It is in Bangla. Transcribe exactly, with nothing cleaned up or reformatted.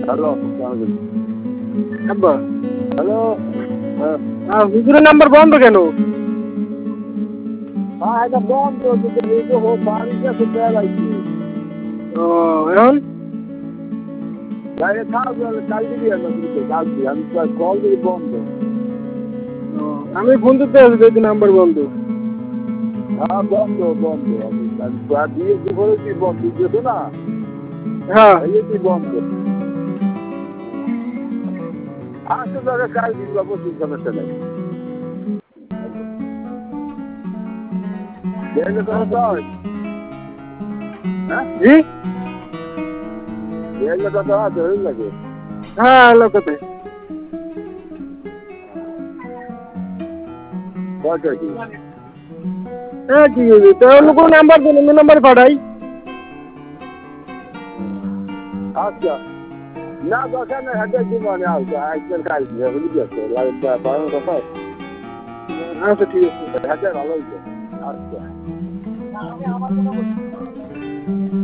হ্যালো আব্বা হ্যালো আর হুজুরের নাম্বার বন্ধ কেন? হ্যাঁ এটা বন্ধ কিন্তু রেডিও হো বাড়িতে তো বেলাইছি ও এখন বাইরে খাওয়া গেলে কালকে দিয়ে আসবো দিতে কালকে আমি কল দিয়ে বন্ধ ও, আমি ফোন দিতে আসবো এই নাম্বার বন্ধ। হ্যাঁ বন্ধ বন্ধ আমি প্রায় দিয়ে কি বলেছি বন্ধ দিয়েছো না হ্যাঁ এই বন্ধ আসতে ধরে কাল দিন বা পঁচিশ সমস্যা নেই দেখলে তো হয় হ্যাঁ জি দেখলে কত আছে হয়ে লাগে হ্যাঁ লোকতে কয়টা কি হ্যাঁ ঠিক আছে তো অন্য কোনো নাম্বার দিন অন্য নাম্বার পাঠাই। আচ্ছা না দরকার নেই হাজার জীবনে আসবে একজন কাল দিয়ে বুঝলি আছে বাড়ানোর কথা আচ্ছা ঠিক আছে। হাজার ভালো হয়েছে আচ্ছা